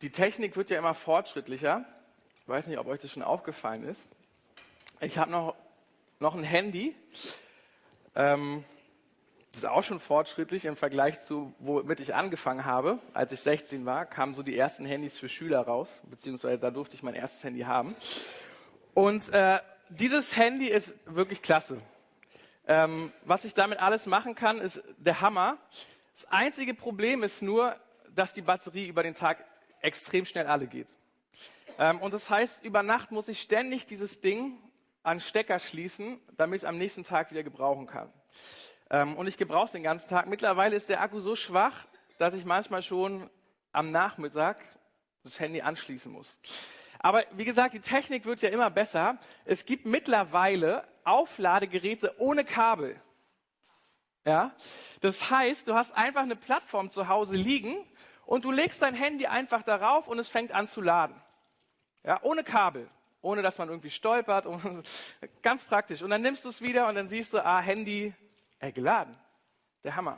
Die Technik wird ja immer fortschrittlicher. Ich weiß nicht, ob euch das schon aufgefallen ist. Ich habe noch ein Handy. Das ist auch schon fortschrittlich im Vergleich zu, womit ich angefangen habe. Als ich 16 war, kamen so die ersten Handys für Schüler raus, beziehungsweise da durfte ich mein erstes Handy haben. Und dieses Handy ist wirklich klasse. Was ich damit alles machen kann, ist der Hammer. Das einzige Problem ist nur, dass die Batterie über den Tag extrem schnell alle geht. Und das heißt, über Nacht muss ich ständig dieses Ding an Stecker schließen, damit ich es am nächsten Tag wieder gebrauchen kann. Und ich gebrauche es den ganzen Tag. Mittlerweile ist der Akku so schwach, dass ich manchmal schon am Nachmittag das Handy anschließen muss. Aber wie gesagt, die Technik wird ja immer besser. Es gibt mittlerweile Aufladegeräte ohne Kabel. Ja? Das heißt, du hast einfach eine Plattform zu Hause liegen und du legst dein Handy einfach darauf und es fängt an zu laden. Ja, ohne Kabel, ohne dass man irgendwie stolpert. Ganz praktisch. Und dann nimmst du es wieder und dann siehst du, Handy geladen. Der Hammer.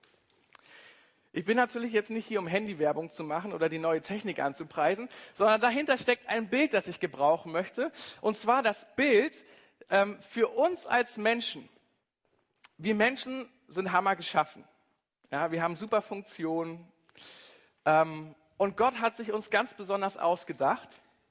Ich bin natürlich jetzt nicht hier, um Handywerbung zu machen oder die neue Technik anzupreisen, sondern dahinter steckt ein Bild, das ich gebrauchen möchte. Und zwar das Bild für uns als Menschen. Wir Menschen sind Hammer geschaffen. Ja, wir haben super Funktionen. Und Gott hat sich uns ganz besonders ausgedacht.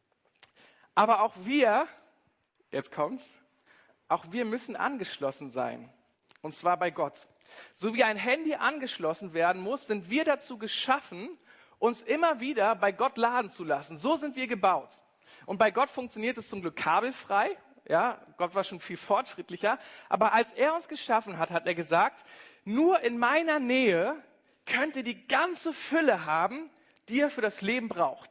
Aber auch wir, jetzt kommt's, auch wir müssen angeschlossen sein. Und zwar bei Gott. So wie ein Handy angeschlossen werden muss, sind wir dazu geschaffen, uns immer wieder bei Gott laden zu lassen. So sind wir gebaut. Und bei Gott funktioniert es zum Glück kabelfrei. Ja, Gott war schon viel fortschrittlicher. Aber als er uns geschaffen hat, hat er gesagt, nur in meiner Nähe könnt ihr die ganze Fülle haben, die ihr für das Leben braucht.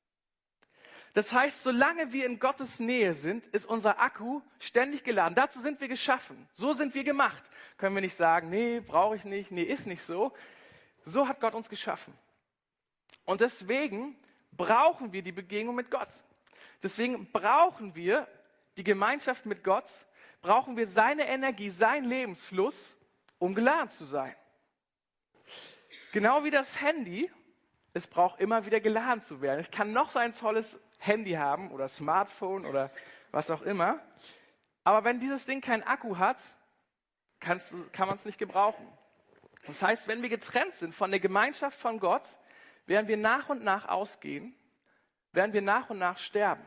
Das heißt, solange wir in Gottes Nähe sind, ist unser Akku ständig geladen. Dazu sind wir geschaffen. So sind wir gemacht. Können wir nicht sagen, nee, brauche ich nicht, nee, ist nicht so. So hat Gott uns geschaffen. Und deswegen brauchen wir die Begegnung mit Gott. Deswegen brauchen wir die Gemeinschaft mit Gott, brauchen wir seine Energie, seinen Lebensfluss, um geladen zu sein. Genau wie das Handy, es braucht immer wieder geladen zu werden. Ich kann noch so ein tolles Handy haben oder Smartphone oder was auch immer. Aber wenn dieses Ding keinen Akku hat, kann man es nicht gebrauchen. Das heißt, wenn wir getrennt sind von der Gemeinschaft von Gott, werden wir nach und nach ausgehen, werden wir nach und nach sterben.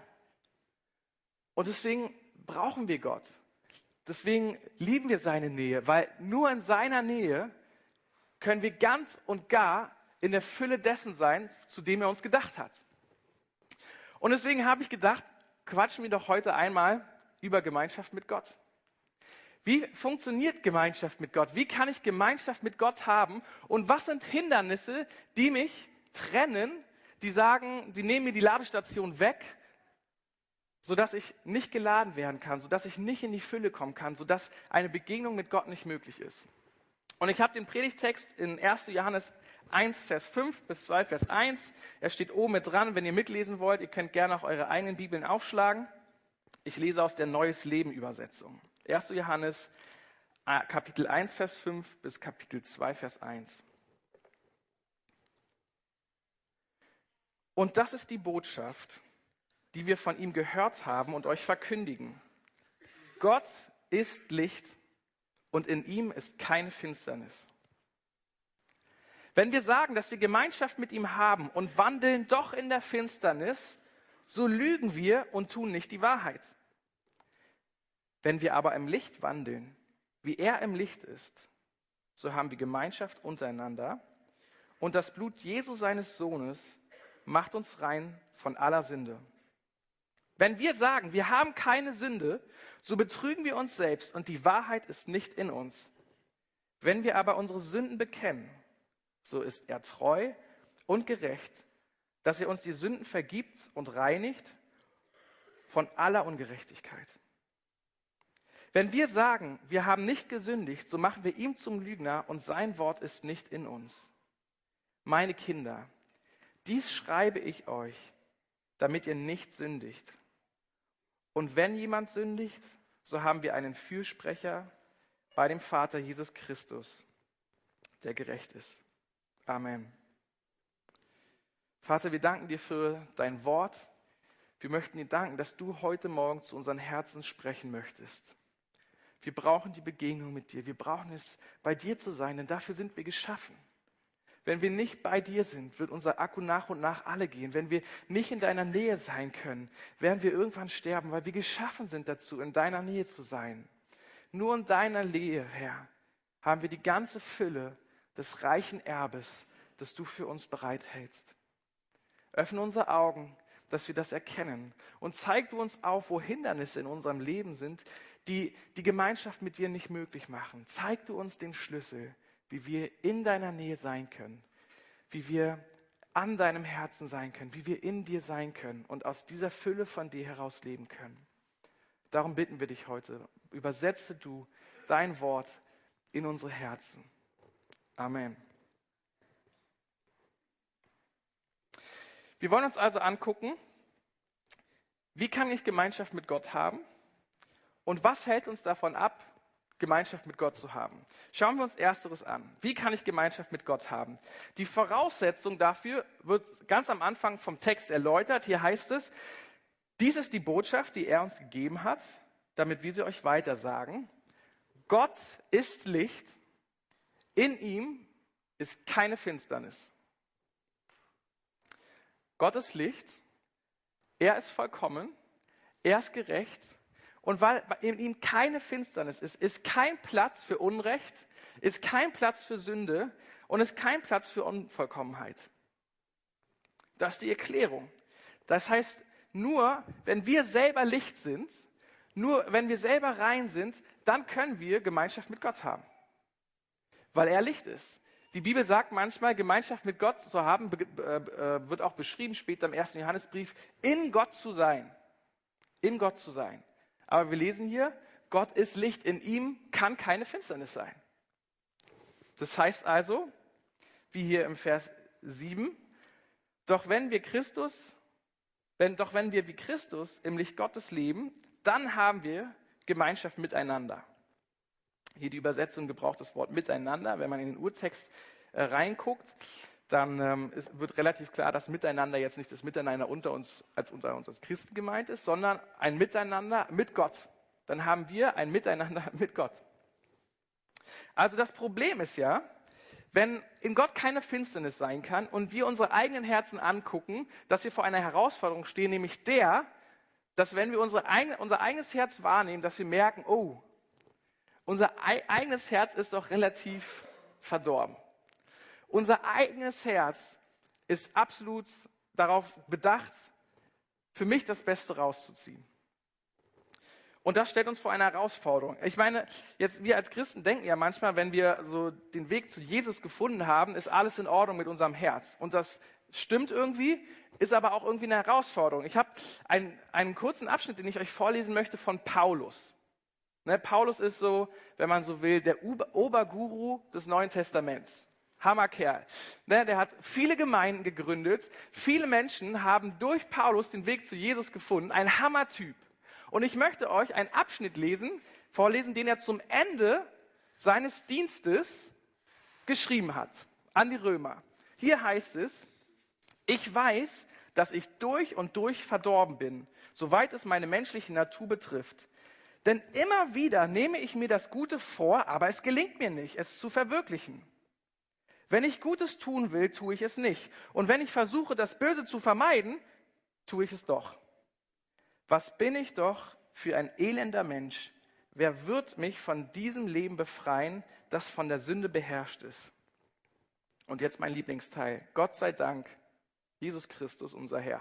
Und deswegen brauchen wir Gott. Deswegen lieben wir seine Nähe, weil nur in seiner Nähe können wir ganz und gar in der Fülle dessen sein, zu dem er uns gedacht hat. Und deswegen habe ich gedacht, quatschen wir doch heute einmal über Gemeinschaft mit Gott. Wie funktioniert Gemeinschaft mit Gott? Wie kann ich Gemeinschaft mit Gott haben? Und was sind Hindernisse, die mich trennen, die sagen, die nehmen mir die Ladestation weg, sodass ich nicht geladen werden kann, sodass ich nicht in die Fülle kommen kann, sodass eine Begegnung mit Gott nicht möglich ist. Und ich habe den Predigtext in 1. Johannes 1, Vers 5 bis 2, Vers 1. Er steht oben mit dran, wenn ihr mitlesen wollt. Ihr könnt gerne auch eure eigenen Bibeln aufschlagen. Ich lese aus der Neues Leben Übersetzung. 1. Johannes, Kapitel 1, Vers 5 bis Kapitel 2, Vers 1. Und das ist die Botschaft, die wir von ihm gehört haben und euch verkündigen. Gott ist Licht und in ihm ist keine Finsternis. Wenn wir sagen, dass wir Gemeinschaft mit ihm haben und wandeln doch in der Finsternis, so lügen wir und tun nicht die Wahrheit. Wenn wir aber im Licht wandeln, wie er im Licht ist, so haben wir Gemeinschaft untereinander und das Blut Jesu seines Sohnes macht uns rein von aller Sünde. Wenn wir sagen, wir haben keine Sünde, so betrügen wir uns selbst und die Wahrheit ist nicht in uns. Wenn wir aber unsere Sünden bekennen, so ist er treu und gerecht, dass er uns die Sünden vergibt und reinigt von aller Ungerechtigkeit. Wenn wir sagen, wir haben nicht gesündigt, so machen wir ihm zum Lügner und sein Wort ist nicht in uns. Meine Kinder, dies schreibe ich euch, damit ihr nicht sündigt. Und wenn jemand sündigt, so haben wir einen Fürsprecher bei dem Vater Jesus Christus, der gerecht ist. Amen. Vater, wir danken dir für dein Wort. Wir möchten dir danken, dass du heute Morgen zu unseren Herzen sprechen möchtest. Wir brauchen die Begegnung mit dir. Wir brauchen es, bei dir zu sein, denn dafür sind wir geschaffen. Wenn wir nicht bei dir sind, wird unser Akku nach und nach alle gehen. Wenn wir nicht in deiner Nähe sein können, werden wir irgendwann sterben, weil wir geschaffen sind dazu, in deiner Nähe zu sein. Nur in deiner Nähe, Herr, haben wir die ganze Fülle des reichen Erbes, das du für uns bereithältst. Öffne unsere Augen, dass wir das erkennen. Und zeig du uns auf, wo Hindernisse in unserem Leben sind, die die Gemeinschaft mit dir nicht möglich machen. Zeig du uns den Schlüssel, wie wir in deiner Nähe sein können, wie wir an deinem Herzen sein können, wie wir in dir sein können und aus dieser Fülle von dir heraus leben können. Darum bitten wir dich heute, übersetze du dein Wort in unsere Herzen. Amen. Wir wollen uns also angucken, wie kann ich Gemeinschaft mit Gott haben und was hält uns davon ab, Gemeinschaft mit Gott zu haben. Schauen wir uns Ersteres an. Wie kann ich Gemeinschaft mit Gott haben? Die Voraussetzung dafür wird ganz am Anfang vom Text erläutert. Hier heißt es, dies ist die Botschaft, die er uns gegeben hat, damit wir sie euch weitersagen. Gott ist Licht, in ihm ist keine Finsternis. Gott ist Licht, er ist vollkommen, er ist gerecht. Und weil in ihm keine Finsternis ist, ist kein Platz für Unrecht, ist kein Platz für Sünde und ist kein Platz für Unvollkommenheit. Das ist die Erklärung. Das heißt, nur wenn wir selber Licht sind, nur wenn wir selber rein sind, dann können wir Gemeinschaft mit Gott haben. Weil er Licht ist. Die Bibel sagt manchmal, Gemeinschaft mit Gott zu haben, wird auch beschrieben später im 1. Johannesbrief, in Gott zu sein. In Gott zu sein. Aber wir lesen hier, Gott ist Licht, in ihm kann keine Finsternis sein. Das heißt also, wie hier im Vers 7, doch wenn wir wie Christus im Licht Gottes leben, dann haben wir Gemeinschaft miteinander. Hier die Übersetzung gebraucht das Wort miteinander. Wenn man in den Urtext reinguckt, dann wird relativ klar, dass Miteinander jetzt nicht das Miteinander unter uns als Christen gemeint ist, sondern ein Miteinander mit Gott. Dann haben wir ein Miteinander mit Gott. Also das Problem ist ja, wenn in Gott keine Finsternis sein kann und wir unsere eigenen Herzen angucken, dass wir vor einer Herausforderung stehen, nämlich dass wenn wir unser eigenes Herz wahrnehmen, dass wir merken, oh, unser eigenes Herz ist doch relativ verdorben. Unser eigenes Herz ist absolut darauf bedacht, für mich das Beste rauszuziehen. Und das stellt uns vor eine Herausforderung. Ich meine, jetzt wir als Christen denken ja manchmal, wenn wir so den Weg zu Jesus gefunden haben, ist alles in Ordnung mit unserem Herz. Und das stimmt irgendwie, ist aber auch irgendwie eine Herausforderung. Ich habe einen kurzen Abschnitt, den ich euch vorlesen möchte, von Paulus. Paulus ist so, wenn man so will, der Oberguru des Neuen Testaments. Hammerkerl. Der hat viele Gemeinden gegründet. Viele Menschen haben durch Paulus den Weg zu Jesus gefunden. Ein Hammertyp. Und ich möchte euch einen Abschnitt vorlesen, den er zum Ende seines Dienstes geschrieben hat an die Römer. Hier heißt es, ich weiß, dass ich durch und durch verdorben bin, soweit es meine menschliche Natur betrifft. Denn immer wieder nehme ich mir das Gute vor, aber es gelingt mir nicht, es zu verwirklichen. Wenn ich Gutes tun will, tue ich es nicht. Und wenn ich versuche, das Böse zu vermeiden, tue ich es doch. Was bin ich doch für ein elender Mensch? Wer wird mich von diesem Leben befreien, das von der Sünde beherrscht ist? Und jetzt mein Lieblingsteil. Gott sei Dank, Jesus Christus, unser Herr.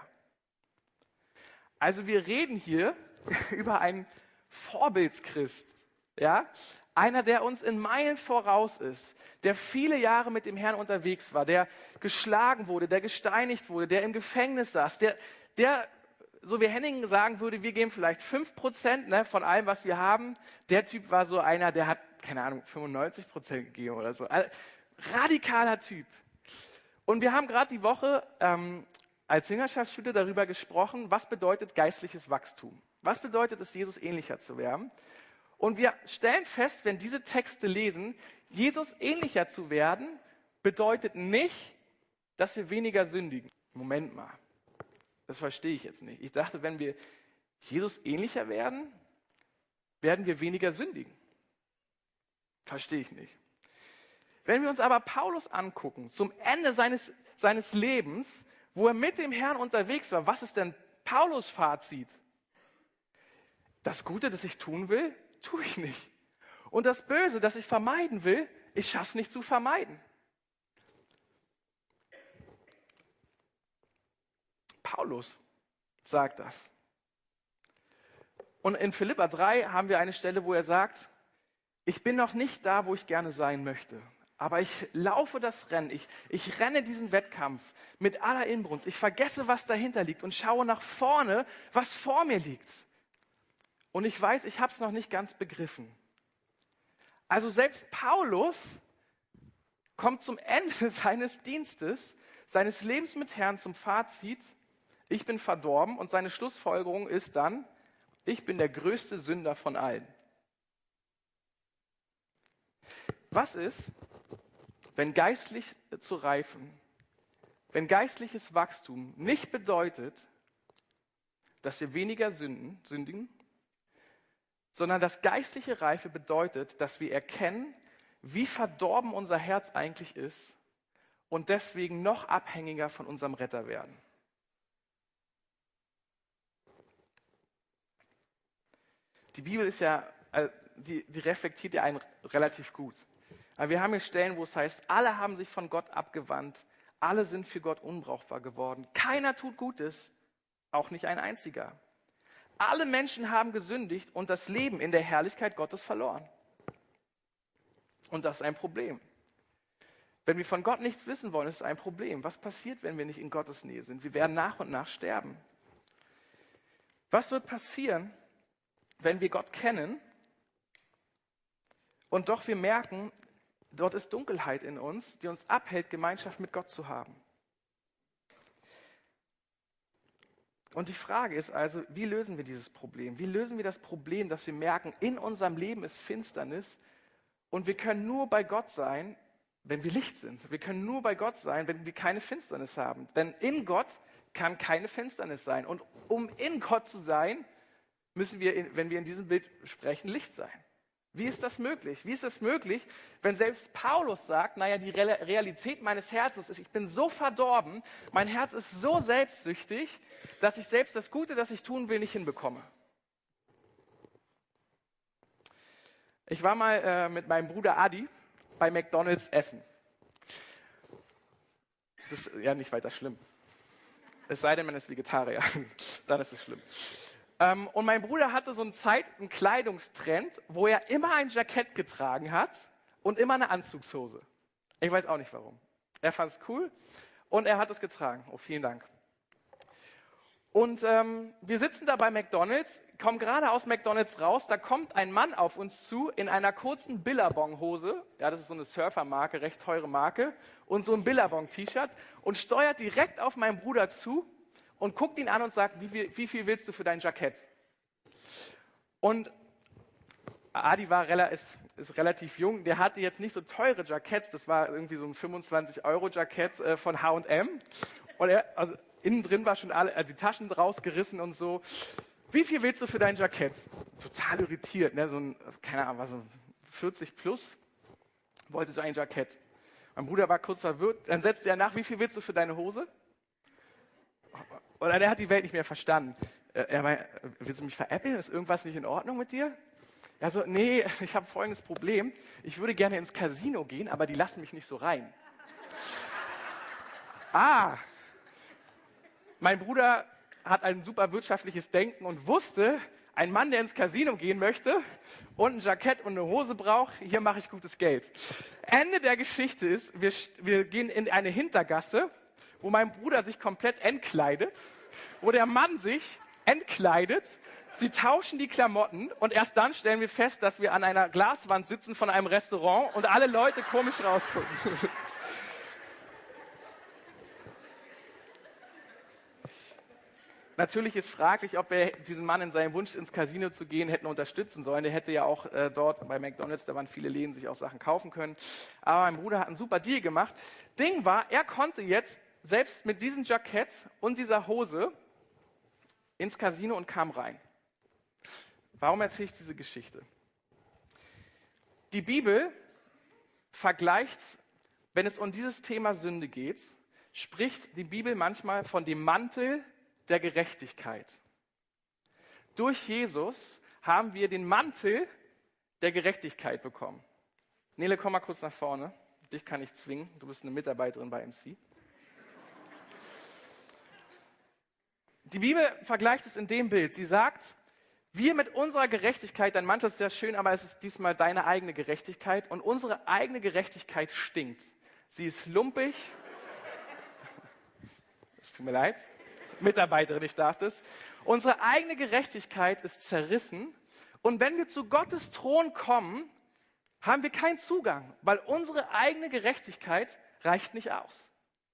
Also wir reden hier über einen Vorbildschrist, ja? Einer, der uns in Meilen voraus ist, der viele Jahre mit dem Herrn unterwegs war, der geschlagen wurde, der gesteinigt wurde, der im Gefängnis saß, der so wie Henning sagen würde, wir geben vielleicht 5% von allem, was wir haben. Der Typ war so einer, der hat, keine Ahnung, 95% gegeben oder so. Also, radikaler Typ. Und wir haben gerade die Woche als Jüngerschaftsschule darüber gesprochen, was bedeutet geistliches Wachstum? Was bedeutet es, Jesus ähnlicher zu werden? Und wir stellen fest, wenn diese Texte lesen, Jesus ähnlicher zu werden, bedeutet nicht, dass wir weniger sündigen. Moment mal, das verstehe ich jetzt nicht. Ich dachte, wenn wir Jesus ähnlicher werden, werden wir weniger sündigen. Verstehe ich nicht. Wenn wir uns aber Paulus angucken, zum Ende seines Lebens, wo er mit dem Herrn unterwegs war, was ist denn Paulus' Fazit? Das Gute, das ich tun will, tue ich nicht. Und das Böse, das ich vermeiden will, ich schaffe es nicht zu vermeiden. Paulus sagt das. Und in Philipper 3 haben wir eine Stelle, wo er sagt, ich bin noch nicht da, wo ich gerne sein möchte. Aber ich laufe das Rennen, ich renne diesen Wettkampf mit aller Inbrunst. Ich vergesse, was dahinter liegt und schaue nach vorne, was vor mir liegt. Und ich weiß, ich habe es noch nicht ganz begriffen. Also selbst Paulus kommt zum Ende seines Dienstes, seines Lebens mit Herrn zum Fazit, ich bin verdorben, und seine Schlussfolgerung ist dann, ich bin der größte Sünder von allen. Was ist, wenn geistlich zu reifen, wenn geistliches Wachstum nicht bedeutet, dass wir weniger sündigen, sondern dass geistliche Reife bedeutet, dass wir erkennen, wie verdorben unser Herz eigentlich ist und deswegen noch abhängiger von unserem Retter werden. Die Bibel ist ja, die reflektiert ja einen relativ gut. Aber wir haben hier Stellen, wo es heißt, alle haben sich von Gott abgewandt, alle sind für Gott unbrauchbar geworden. Keiner tut Gutes, auch nicht ein einziger. Alle Menschen haben gesündigt und das Leben in der Herrlichkeit Gottes verloren. Und das ist ein Problem. Wenn wir von Gott nichts wissen wollen, ist es ein Problem. Was passiert, wenn wir nicht in Gottes Nähe sind? Wir werden nach und nach sterben. Was wird passieren, wenn wir Gott kennen und doch wir merken, dort ist Dunkelheit in uns, die uns abhält, Gemeinschaft mit Gott zu haben? Und die Frage ist also, wie lösen wir dieses Problem? Wie lösen wir das Problem, dass wir merken, in unserem Leben ist Finsternis und wir können nur bei Gott sein, wenn wir Licht sind. Wir können nur bei Gott sein, wenn wir keine Finsternis haben. Denn in Gott kann keine Finsternis sein. Und um in Gott zu sein, müssen wir, wenn wir in diesem Bild sprechen, Licht sein. Wie ist das möglich? Wie ist es möglich, wenn selbst Paulus sagt, naja, die Realität meines Herzens ist, ich bin so verdorben, mein Herz ist so selbstsüchtig, dass ich selbst das Gute, das ich tun will, nicht hinbekomme. Ich war mal mit meinem Bruder Adi bei McDonald's essen. Das ist ja nicht weiter schlimm. Es sei denn, man ist Vegetarier, dann ist es schlimm. Und mein Bruder hatte so einen Kleidungstrend, wo er immer ein Jackett getragen hat und immer eine Anzugshose. Ich weiß auch nicht warum. Er fand es cool und er hat es getragen. Oh, vielen Dank. Und wir sitzen da bei McDonald's, kommen gerade aus McDonald's raus, da kommt ein Mann auf uns zu in einer kurzen Billabong-Hose, ja, das ist so eine Surfermarke, recht teure Marke, und so ein Billabong-T-Shirt und steuert direkt auf meinen Bruder zu und guckt ihn an und sagt, wie viel willst du für dein Jackett? Und Adi ist relativ jung, der hatte jetzt nicht so teure Jacketts, das war irgendwie so ein 25-Euro-Jackett von H&M. Und also innen drin war schon die Taschen rausgerissen und so. Wie viel willst du für dein Jackett? Total irritiert, ne? So ein, keine Ahnung, war so 40 plus, wollte so ein Jackett. Mein Bruder war kurz verwirrt, dann setzte er nach, wie viel willst du für deine Hose? Oder der hat die Welt nicht mehr verstanden. Er meinte, willst du mich veräppeln? Ist irgendwas nicht in Ordnung mit dir? Er so, nee, ich habe folgendes Problem. Ich würde gerne ins Casino gehen, aber die lassen mich nicht so rein. Mein Bruder hat ein super wirtschaftliches Denken und wusste, ein Mann, der ins Casino gehen möchte und ein Jackett und eine Hose braucht, hier mache ich gutes Geld. Ende der Geschichte ist, wir gehen in eine Hintergasse, wo mein Bruder sich komplett entkleidet, wo der Mann sich entkleidet, sie tauschen die Klamotten und erst dann stellen wir fest, dass wir an einer Glaswand sitzen von einem Restaurant und alle Leute komisch rausgucken. Natürlich ist fraglich, ob wir diesen Mann in seinem Wunsch, ins Casino zu gehen, hätten unterstützen sollen. Der hätte ja auch dort bei McDonald's, da waren viele Läden, sich auch Sachen kaufen können. Aber mein Bruder hat einen super Deal gemacht. Ding war, er konnte jetzt selbst mit diesem Jackett und dieser Hose ins Casino und kam rein. Warum erzähle ich diese Geschichte? Die Bibel vergleicht, wenn es um dieses Thema Sünde geht, spricht die Bibel manchmal von dem Mantel der Gerechtigkeit. Durch Jesus haben wir den Mantel der Gerechtigkeit bekommen. Nele, komm mal kurz nach vorne. Dich kann ich zwingen. Du bist eine Mitarbeiterin bei MC. Die Bibel vergleicht es in dem Bild. Sie sagt, wir mit unserer Gerechtigkeit, dein Mantel ist sehr schön, aber es ist diesmal deine eigene Gerechtigkeit und unsere eigene Gerechtigkeit stinkt. Sie ist lumpig. Es tut mir leid. Mitarbeiterin, ich darf das. Unsere eigene Gerechtigkeit ist zerrissen und wenn wir zu Gottes Thron kommen, haben wir keinen Zugang, weil unsere eigene Gerechtigkeit reicht nicht aus.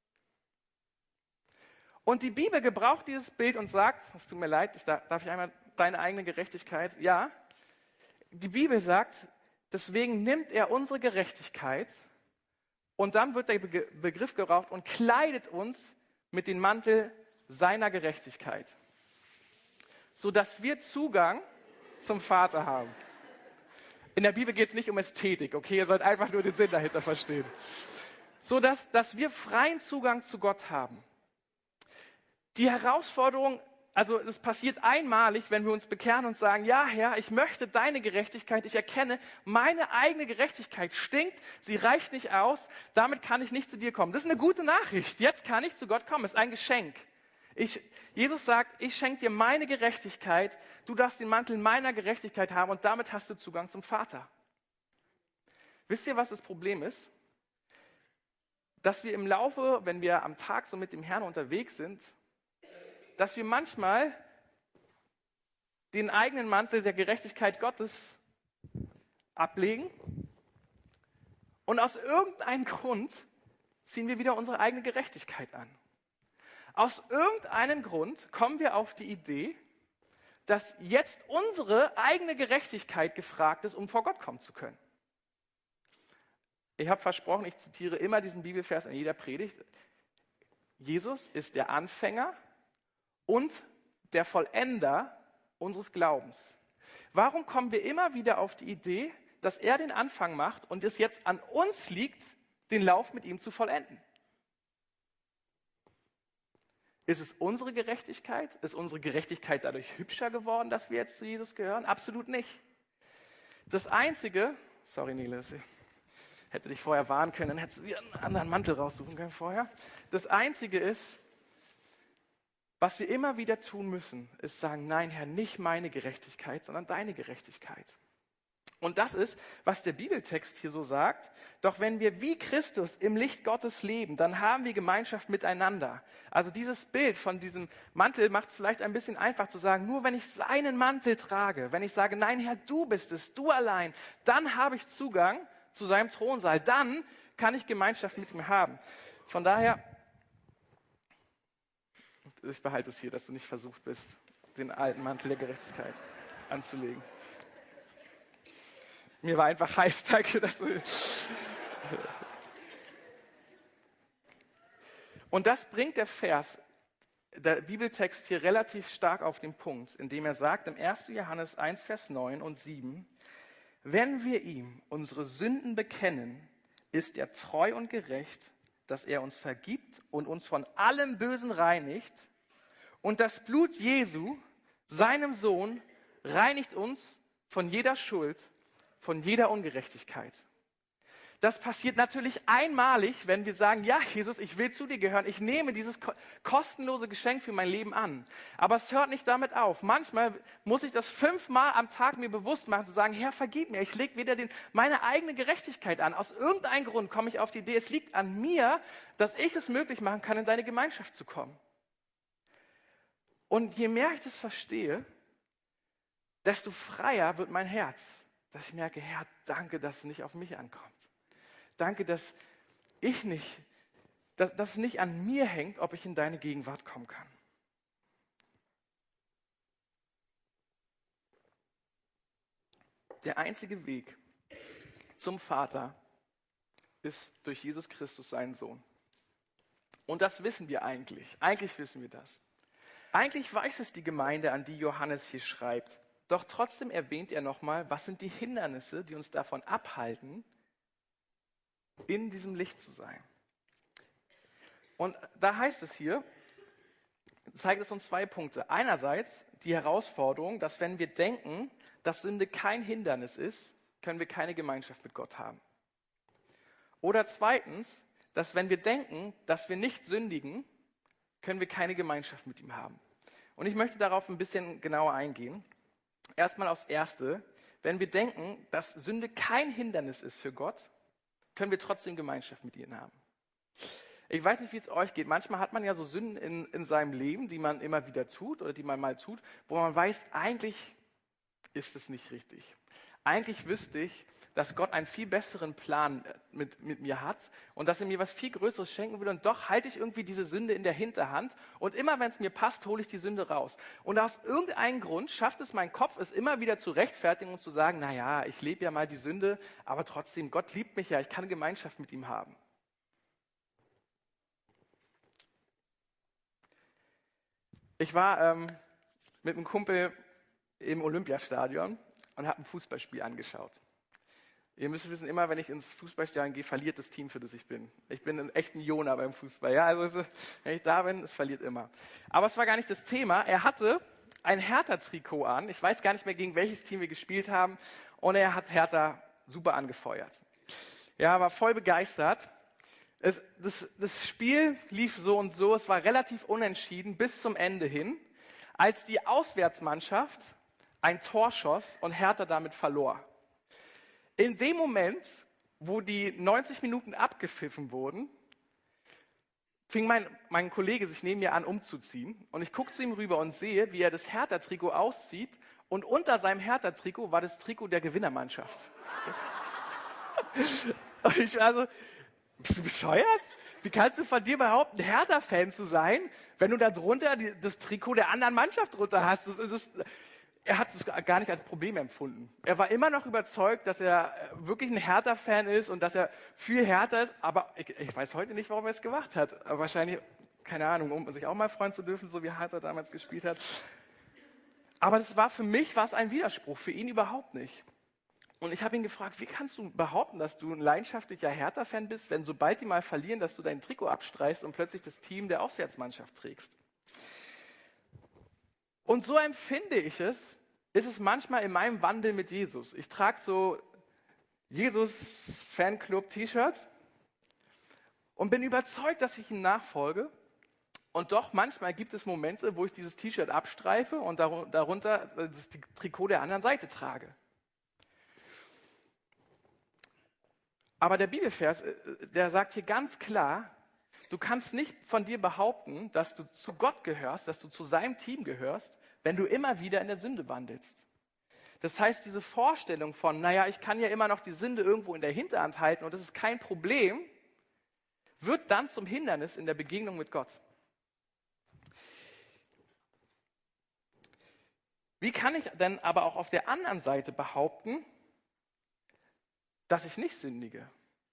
Und die Bibel gebraucht dieses Bild und sagt, es tut mir leid, darf ich einmal deine eigene Gerechtigkeit? Ja. Die Bibel sagt, deswegen nimmt er unsere Gerechtigkeit und dann wird der Begriff gebraucht und kleidet uns mit dem Mantel seiner Gerechtigkeit, sodass wir Zugang zum Vater haben. In der Bibel geht es nicht um Ästhetik, okay? Ihr sollt einfach nur den Sinn dahinter verstehen. Dass wir freien Zugang zu Gott haben. Die Herausforderung, also es passiert einmalig, wenn wir uns bekehren und sagen, ja Herr, ich möchte deine Gerechtigkeit, ich erkenne, meine eigene Gerechtigkeit stinkt, sie reicht nicht aus, damit kann ich nicht zu dir kommen. Das ist eine gute Nachricht, jetzt kann ich zu Gott kommen, es ist ein Geschenk. Jesus sagt, ich schenke dir meine Gerechtigkeit, du darfst den Mantel meiner Gerechtigkeit haben und damit hast du Zugang zum Vater. Wisst ihr, was das Problem ist? Dass wir im Laufe, wenn wir am Tag so mit dem Herrn unterwegs sind, dass wir manchmal den eigenen Mantel der Gerechtigkeit Gottes ablegen und aus irgendeinem Grund ziehen wir wieder unsere eigene Gerechtigkeit an. Aus irgendeinem Grund kommen wir auf die Idee, dass jetzt unsere eigene Gerechtigkeit gefragt ist, um vor Gott kommen zu können. Ich habe versprochen, ich zitiere immer diesen Bibelvers in jeder Predigt. Jesus ist der Anfänger und der Vollender unseres Glaubens. Warum kommen wir immer wieder auf die Idee, dass er den Anfang macht und es jetzt an uns liegt, den Lauf mit ihm zu vollenden? Ist es unsere Gerechtigkeit? Ist unsere Gerechtigkeit dadurch hübscher geworden, dass wir jetzt zu Jesus gehören? Absolut nicht. Das Einzige, sorry Nele, hätte dich vorher warnen können, dann hättest du dir einen anderen Mantel raussuchen können vorher. Das Einzige ist, was wir immer wieder tun müssen, ist sagen, nein Herr, nicht meine Gerechtigkeit, sondern deine Gerechtigkeit. Und das ist, was der Bibeltext hier so sagt. Doch wenn wir wie Christus im Licht Gottes leben, dann haben wir Gemeinschaft miteinander. Also dieses Bild von diesem Mantel macht es vielleicht ein bisschen einfach zu sagen, nur wenn ich seinen Mantel trage, wenn ich sage, nein Herr, du bist es, du allein, dann habe ich Zugang zu seinem Thronsaal, dann kann ich Gemeinschaft mit ihm haben. Von daher, ich behalte es hier, dass du nicht versucht bist, den alten Mantel der Gerechtigkeit anzulegen. Mir war einfach heiß, danke. Und das bringt der Bibeltext hier relativ stark auf den Punkt, indem er sagt im 1. Johannes 1, Vers 9 und 7, wenn wir ihm unsere Sünden bekennen, ist er treu und gerecht, dass er uns vergibt und uns von allem Bösen reinigt. Und das Blut Jesu, seinem Sohn, reinigt uns von jeder Schuld, von jeder Ungerechtigkeit. Das passiert natürlich einmalig, wenn wir sagen, ja Jesus, ich will zu dir gehören, ich nehme dieses kostenlose Geschenk für mein Leben an. Aber es hört nicht damit auf. Manchmal muss ich das 5-mal am Tag mir bewusst machen, zu sagen, Herr, vergib mir, ich lege wieder meine eigene Gerechtigkeit an. Aus irgendeinem Grund komme ich auf die Idee, es liegt an mir, dass ich es möglich machen kann, in deine Gemeinschaft zu kommen. Und je mehr ich das verstehe, desto freier wird mein Herz. Dass ich merke, Herr, danke, dass es nicht auf mich ankommt. Danke, dass es nicht an mir hängt, ob ich in deine Gegenwart kommen kann. Der einzige Weg zum Vater ist durch Jesus Christus, seinen Sohn. Und das wissen wir eigentlich. Eigentlich wissen wir das. Eigentlich weiß es die Gemeinde, an die Johannes hier schreibt. Doch trotzdem erwähnt er nochmal, was sind die Hindernisse, die uns davon abhalten, in diesem Licht zu sein. Und da heißt es hier, zeigt es uns 2 Punkte. Einerseits die Herausforderung, dass wenn wir denken, dass Sünde kein Hindernis ist, können wir keine Gemeinschaft mit Gott haben. Oder zweitens, dass wenn wir denken, dass wir nicht sündigen, können wir keine Gemeinschaft mit ihm haben. Und ich möchte darauf ein bisschen genauer eingehen. Erstmal aufs Erste. Wenn wir denken, dass Sünde kein Hindernis ist für Gott, können wir trotzdem Gemeinschaft mit ihm haben. Ich weiß nicht, wie es euch geht. Manchmal hat man ja so Sünden in seinem Leben, die man immer wieder tut oder die man mal tut, wo man weiß, eigentlich ist es nicht richtig. Eigentlich wüsste ich, dass Gott einen viel besseren Plan mit mir hat und dass er mir was viel Größeres schenken will. Und doch halte ich irgendwie diese Sünde in der Hinterhand. Und immer, wenn es mir passt, hole ich die Sünde raus. Und aus irgendeinem Grund schafft es mein Kopf, es immer wieder zu rechtfertigen und zu sagen, naja, ich lebe ja mal die Sünde, aber trotzdem, Gott liebt mich ja, ich kann Gemeinschaft mit ihm haben. Ich war mit einem Kumpel im Olympiastadion und habe ein Fußballspiel angeschaut. Ihr müsst wissen, immer wenn ich ins Fußballstadion gehe, verliert das Team, für das ich bin. Ich bin ein echter Jona beim Fußball. Ja, also wenn ich da bin, es verliert immer. Aber es war gar nicht das Thema. Er hatte ein Hertha-Trikot an. Ich weiß gar nicht mehr, gegen welches Team wir gespielt haben. Und er hat Hertha super angefeuert. Ja, war voll begeistert. Das Spiel lief so und so. Es war relativ unentschieden bis zum Ende hin, als die Auswärtsmannschaft ein Tor schoss und Hertha damit verlor. In dem Moment, wo die 90 Minuten abgepfiffen wurden, fing mein Kollege sich neben mir an umzuziehen. Und ich gucke zu ihm rüber und sehe, wie er das Hertha-Trikot auszieht. Und unter seinem Hertha-Trikot war das Trikot der Gewinnermannschaft. Und ich war so, bist du bescheuert? Wie kannst du von dir behaupten, Hertha-Fan zu sein, wenn du da drunter das Trikot der anderen Mannschaft drunter hast? Er hat es gar nicht als Problem empfunden. Er war immer noch überzeugt, dass er wirklich ein Hertha-Fan ist und dass er für Hertha ist. Aber ich weiß heute nicht, warum er es gemacht hat. Aber wahrscheinlich, keine Ahnung, um sich auch mal freuen zu dürfen, so wie Hertha damals gespielt hat. Aber das war für mich ein Widerspruch, für ihn überhaupt nicht. Und ich habe ihn gefragt, wie kannst du behaupten, dass du ein leidenschaftlicher Hertha-Fan bist, wenn sobald die mal verlieren, dass du dein Trikot abstreichst und plötzlich das Team der Auswärtsmannschaft trägst? Und so empfinde ich es, ist es manchmal in meinem Wandel mit Jesus. Ich trage so Jesus-Fanclub-T-Shirts und bin überzeugt, dass ich ihm nachfolge. Und doch manchmal gibt es Momente, wo ich dieses T-Shirt abstreife und darunter das Trikot der anderen Seite trage. Aber der Bibelvers, der sagt hier ganz klar, du kannst nicht von dir behaupten, dass du zu Gott gehörst, dass du zu seinem Team gehörst, wenn du immer wieder in der Sünde wandelst. Das heißt, diese Vorstellung von, naja, ich kann ja immer noch die Sünde irgendwo in der Hinterhand halten und das ist kein Problem, wird dann zum Hindernis in der Begegnung mit Gott. Wie kann ich denn aber auch auf der anderen Seite behaupten, dass ich nicht sündige?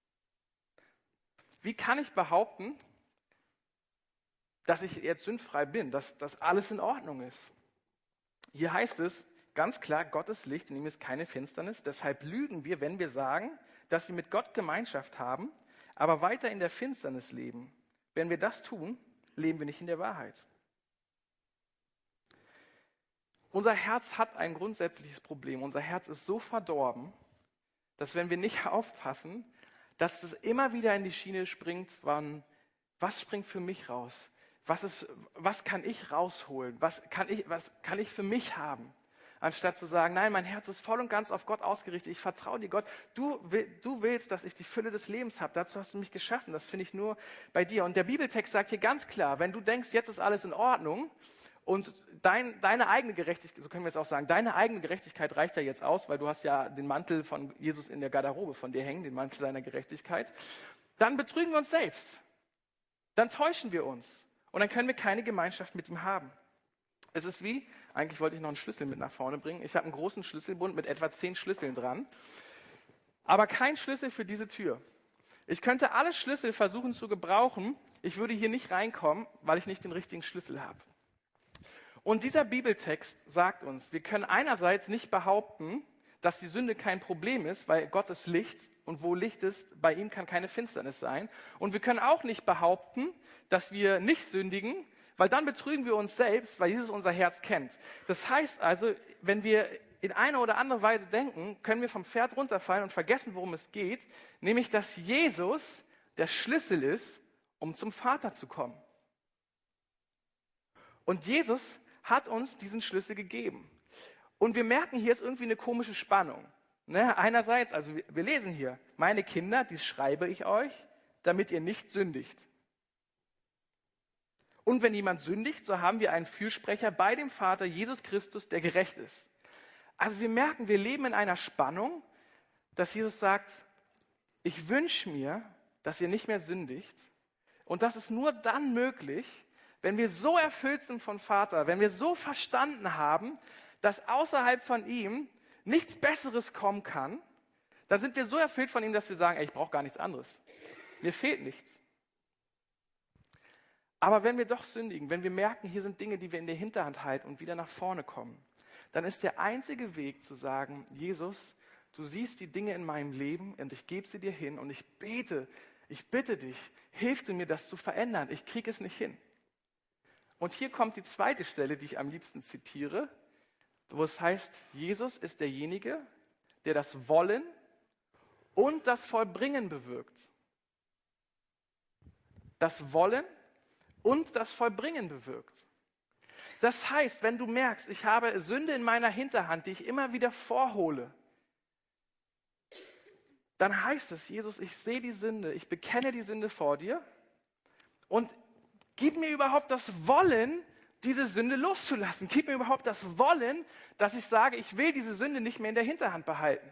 Wie kann ich behaupten, dass ich jetzt sündfrei bin, dass alles in Ordnung ist? Hier heißt es ganz klar, Gottes Licht, in ihm ist keine Finsternis. Deshalb lügen wir, wenn wir sagen, dass wir mit Gott Gemeinschaft haben, aber weiter in der Finsternis leben. Wenn wir das tun, leben wir nicht in der Wahrheit. Unser Herz hat ein grundsätzliches Problem. Unser Herz ist so verdorben, dass wenn wir nicht aufpassen, dass es immer wieder in die Schiene springt, was springt für mich raus? Was kann ich rausholen? Was kann ich für mich haben? Anstatt zu sagen, nein, mein Herz ist voll und ganz auf Gott ausgerichtet. Ich vertraue dir, Gott. Du willst, dass ich die Fülle des Lebens habe. Dazu hast du mich geschaffen. Das finde ich nur bei dir. Und der Bibeltext sagt hier ganz klar, wenn du denkst, jetzt ist alles in Ordnung und deine eigene Gerechtigkeit, so können wir es auch sagen, deine eigene Gerechtigkeit reicht ja jetzt aus, weil du hast ja den Mantel von Jesus in der Garderobe von dir hängen, den Mantel seiner Gerechtigkeit, dann betrügen wir uns selbst. Dann täuschen wir uns. Und dann können wir keine Gemeinschaft mit ihm haben. Es ist wie, eigentlich wollte ich noch einen Schlüssel mit nach vorne bringen. Ich habe einen großen Schlüsselbund mit etwa 10 Schlüsseln dran, aber kein Schlüssel für diese Tür. Ich könnte alle Schlüssel versuchen zu gebrauchen. ich würde hier nicht reinkommen, weil ich nicht den richtigen Schlüssel habe. Und dieser Bibeltext sagt uns, wir können einerseits nicht behaupten, dass die Sünde kein Problem ist, weil Gott ist Licht und wo Licht ist, bei ihm kann keine Finsternis sein. Und wir können auch nicht behaupten, dass wir nicht sündigen, weil dann betrügen wir uns selbst, weil Jesus unser Herz kennt. Das heißt also, wenn wir in eine oder andere Weise denken, können wir vom Pferd runterfallen und vergessen, worum es geht, nämlich, dass Jesus der Schlüssel ist, um zum Vater zu kommen. Und Jesus hat uns diesen Schlüssel gegeben. Und wir merken, hier ist irgendwie eine komische Spannung. Ne? Einerseits, also wir lesen hier, meine Kinder, dies schreibe ich euch, damit ihr nicht sündigt. Und wenn jemand sündigt, so haben wir einen Fürsprecher bei dem Vater, Jesus Christus, der gerecht ist. Also wir merken, wir leben in einer Spannung, dass Jesus sagt, ich wünsche mir, dass ihr nicht mehr sündigt. Und das ist nur dann möglich, wenn wir so erfüllt sind von Vater, wenn wir so verstanden haben, dass außerhalb von ihm nichts Besseres kommen kann, dann sind wir so erfüllt von ihm, dass wir sagen, ey, ich brauche gar nichts anderes. Mir fehlt nichts. Aber wenn wir doch sündigen, wenn wir merken, hier sind Dinge, die wir in der Hinterhand halten und wieder nach vorne kommen, dann ist der einzige Weg zu sagen, Jesus, du siehst die Dinge in meinem Leben und ich gebe sie dir hin und ich bitte dich, hilf du mir, das zu verändern. Ich kriege es nicht hin. Und hier kommt die zweite Stelle, die ich am liebsten zitiere, wo es heißt, Jesus ist derjenige, der das Wollen und das Vollbringen bewirkt. Das Wollen und das Vollbringen bewirkt. Das heißt, wenn du merkst, ich habe Sünde in meiner Hinterhand, die ich immer wieder vorhole, dann heißt es, Jesus, ich sehe die Sünde, ich bekenne die Sünde vor dir und gib mir überhaupt das Wollen, diese Sünde loszulassen. Gib mir überhaupt das Wollen, dass ich sage, ich will diese Sünde nicht mehr in der Hinterhand behalten.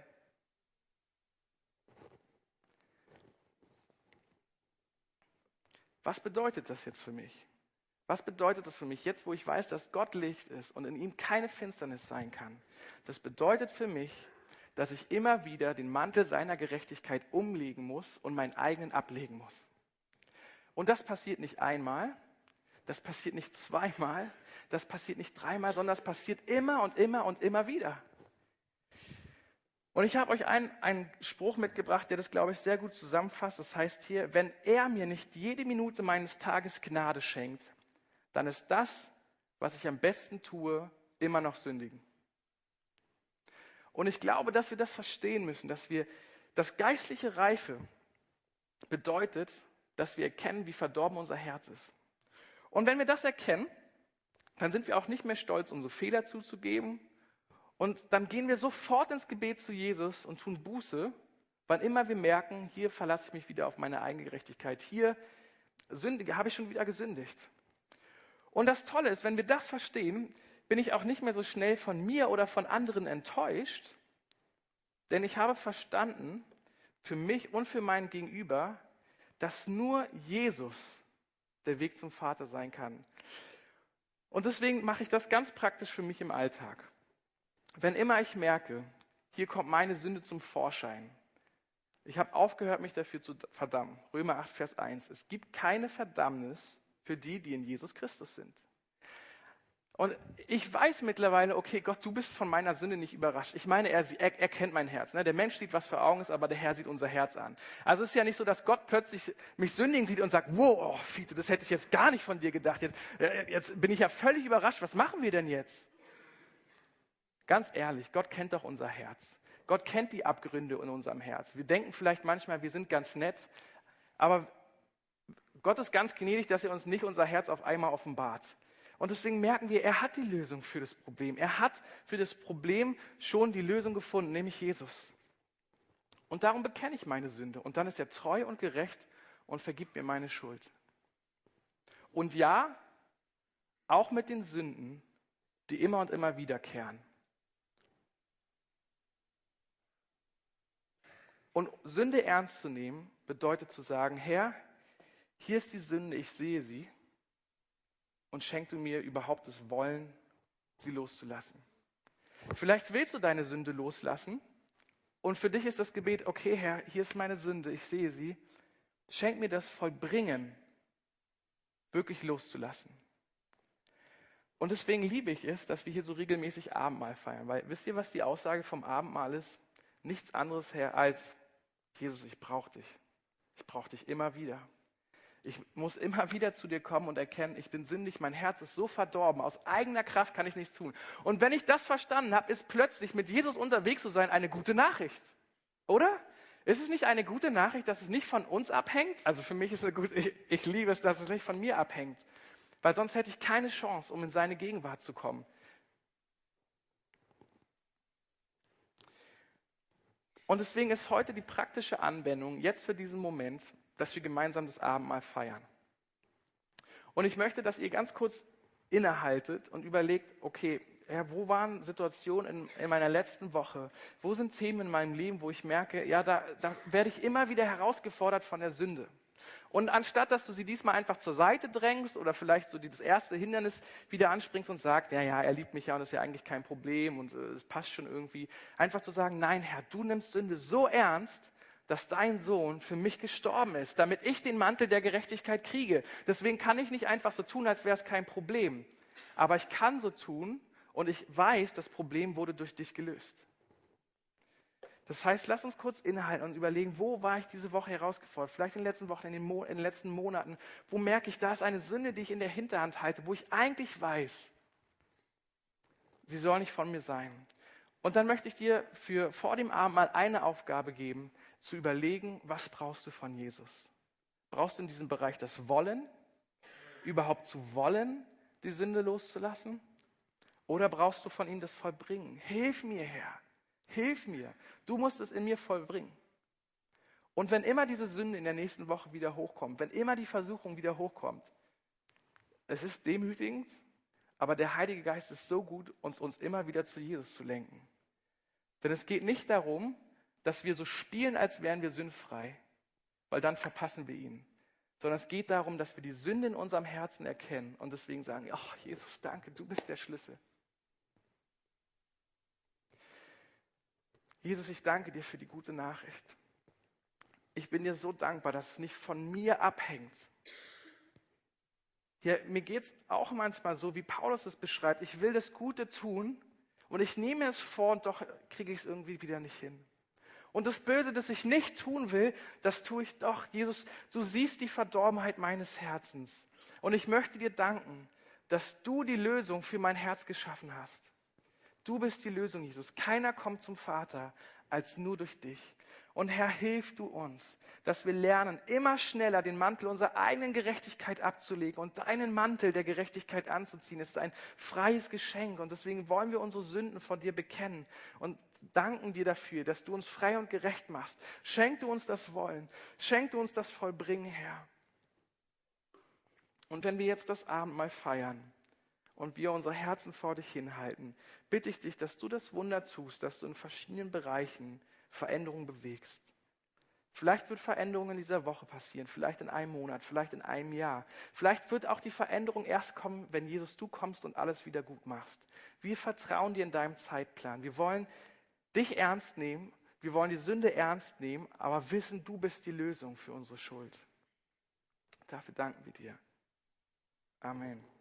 Was bedeutet das jetzt für mich? Was bedeutet das für mich jetzt, wo ich weiß, dass Gott Licht ist und in ihm keine Finsternis sein kann? Das bedeutet für mich, dass ich immer wieder den Mantel seiner Gerechtigkeit umlegen muss und meinen eigenen ablegen muss. Und das passiert nicht einmal, das passiert nicht zweimal, das passiert nicht dreimal, sondern das passiert immer und immer und immer wieder. Und ich habe euch einen Spruch mitgebracht, der das, glaube ich, sehr gut zusammenfasst. Das heißt hier, wenn er mir nicht jede Minute meines Tages Gnade schenkt, dann ist das, was ich am besten tue, immer noch sündigen. Und ich glaube, dass wir das verstehen müssen, dass geistliche Reife bedeutet, dass wir erkennen, wie verdorben unser Herz ist. Und wenn wir das erkennen, dann sind wir auch nicht mehr stolz, unsere Fehler zuzugeben. Und dann gehen wir sofort ins Gebet zu Jesus und tun Buße, wann immer wir merken, hier verlasse ich mich wieder auf meine eigene Gerechtigkeit. Hier habe ich schon wieder gesündigt. Und das Tolle ist, wenn wir das verstehen, bin ich auch nicht mehr so schnell von mir oder von anderen enttäuscht, denn ich habe verstanden, für mich und für mein Gegenüber, dass nur Jesus der Weg zum Vater sein kann. Und deswegen mache ich das ganz praktisch für mich im Alltag. Wenn immer ich merke, hier kommt meine Sünde zum Vorschein. Ich habe aufgehört, mich dafür zu verdammen. Römer 8, Vers 1. Es gibt keine Verdammnis für die, die in Jesus Christus sind. Und ich weiß mittlerweile, okay, Gott, du bist von meiner Sünde nicht überrascht. Ich meine, er kennt mein Herz. Ne? Der Mensch sieht, was für Augen ist, aber der Herr sieht unser Herz an. Also es ist ja nicht so, dass Gott plötzlich mich sündigen sieht und sagt, wow, Fiete, das hätte ich jetzt gar nicht von dir gedacht. Jetzt bin ich ja völlig überrascht. Was machen wir denn jetzt? Ganz ehrlich, Gott kennt doch unser Herz. Gott kennt die Abgründe in unserem Herz. Wir denken vielleicht manchmal, wir sind ganz nett, aber Gott ist ganz gnädig, dass er uns nicht unser Herz auf einmal offenbart. Und deswegen merken wir, er hat die Lösung für das Problem. Er hat für das Problem schon die Lösung gefunden, nämlich Jesus. Und darum bekenne ich meine Sünde. Und dann ist er treu und gerecht und vergibt mir meine Schuld. Und ja, auch mit den Sünden, die immer und immer wiederkehren. Und Sünde ernst zu nehmen, bedeutet zu sagen, Herr, hier ist die Sünde, ich sehe sie. Und schenk du mir überhaupt das Wollen, sie loszulassen. Vielleicht willst du deine Sünde loslassen und für dich ist das Gebet, okay Herr, hier ist meine Sünde, ich sehe sie. Schenk mir das Vollbringen, wirklich loszulassen. Und deswegen liebe ich es, dass wir hier so regelmäßig Abendmahl feiern. Weil wisst ihr, was die Aussage vom Abendmahl ist? Nichts anderes, Herr, als Jesus, ich brauche dich. Ich brauche dich immer wieder. Ich muss immer wieder zu dir kommen und erkennen, ich bin sündig, mein Herz ist so verdorben, aus eigener Kraft kann ich nichts tun. Und wenn ich das verstanden habe, ist plötzlich mit Jesus unterwegs zu sein eine gute Nachricht. Oder? Ist es nicht eine gute Nachricht, dass es nicht von uns abhängt? Also für mich ist es gut, ich liebe es, dass es nicht von mir abhängt. Weil sonst hätte ich keine Chance, um in seine Gegenwart zu kommen. Und deswegen ist heute die praktische Anwendung, jetzt für diesen Moment, dass wir gemeinsam das Abendmahl feiern. Und ich möchte, dass ihr ganz kurz innehaltet und überlegt, okay, ja, wo waren Situationen in meiner letzten Woche? Wo sind Themen in meinem Leben, wo ich merke, ja, da werde ich immer wieder herausgefordert von der Sünde. Und anstatt, dass du sie diesmal einfach zur Seite drängst oder vielleicht so dieses erste Hindernis wieder anspringst und sagst, ja, er liebt mich ja und das ist ja eigentlich kein Problem und es passt schon irgendwie, einfach zu sagen, nein, Herr, du nimmst Sünde so ernst, dass dein Sohn für mich gestorben ist, damit ich den Mantel der Gerechtigkeit kriege. Deswegen kann ich nicht einfach so tun, als wäre es kein Problem. Aber ich kann so tun und ich weiß, das Problem wurde durch dich gelöst. Das heißt, lass uns kurz innehalten und überlegen, wo war ich diese Woche herausgefordert? Vielleicht in den letzten Wochen, in den letzten Monaten. Wo merke ich, da ist eine Sünde, die ich in der Hinterhand halte, wo ich eigentlich weiß, sie soll nicht von mir sein. Und dann möchte ich dir vor dem Abend mal eine Aufgabe geben, zu überlegen, was brauchst du von Jesus? Brauchst du in diesem Bereich das Wollen, überhaupt zu wollen, die Sünde loszulassen? Oder brauchst du von ihm das Vollbringen? Hilf mir, Herr, hilf mir. Du musst es in mir vollbringen. Und wenn immer diese Sünde in der nächsten Woche wieder hochkommt, wenn immer die Versuchung wieder hochkommt, es ist demütigend, aber der Heilige Geist ist so gut, uns immer wieder zu Jesus zu lenken. Denn es geht nicht darum, dass wir so spielen, als wären wir sündfrei, weil dann verpassen wir ihn. Sondern es geht darum, dass wir die Sünde in unserem Herzen erkennen und deswegen sagen, ach Jesus, danke, du bist der Schlüssel. Jesus, ich danke dir für die gute Nachricht. Ich bin dir so dankbar, dass es nicht von mir abhängt. Ja, mir geht es auch manchmal so, wie Paulus es beschreibt. Ich will das Gute tun und ich nehme es vor und doch kriege ich es irgendwie wieder nicht hin. Und das Böse, das ich nicht tun will, das tue ich doch. Jesus, du siehst die Verdorbenheit meines Herzens. Und ich möchte dir danken, dass du die Lösung für mein Herz geschaffen hast. Du bist die Lösung, Jesus. Keiner kommt zum Vater als nur durch dich. Und Herr, hilf du uns, dass wir lernen, immer schneller den Mantel unserer eigenen Gerechtigkeit abzulegen und deinen Mantel der Gerechtigkeit anzuziehen. Es ist ein freies Geschenk und deswegen wollen wir unsere Sünden vor dir bekennen und danken dir dafür, dass du uns frei und gerecht machst. Schenk du uns das Wollen, schenk du uns das Vollbringen, Herr. Und wenn wir jetzt das Abendmahl feiern und wir unsere Herzen vor dich hinhalten, bitte ich dich, dass du das Wunder tust, dass du in verschiedenen Bereichen Veränderungen bewegst. Vielleicht wird Veränderung in dieser Woche passieren, vielleicht in einem Monat, vielleicht in einem Jahr. Vielleicht wird auch die Veränderung erst kommen, wenn Jesus, du kommst und alles wieder gut machst. Wir vertrauen dir in deinem Zeitplan. Wir wollen dich ernst nehmen, wir wollen die Sünde ernst nehmen, aber wissen, du bist die Lösung für unsere Schuld. Dafür danken wir dir. Amen.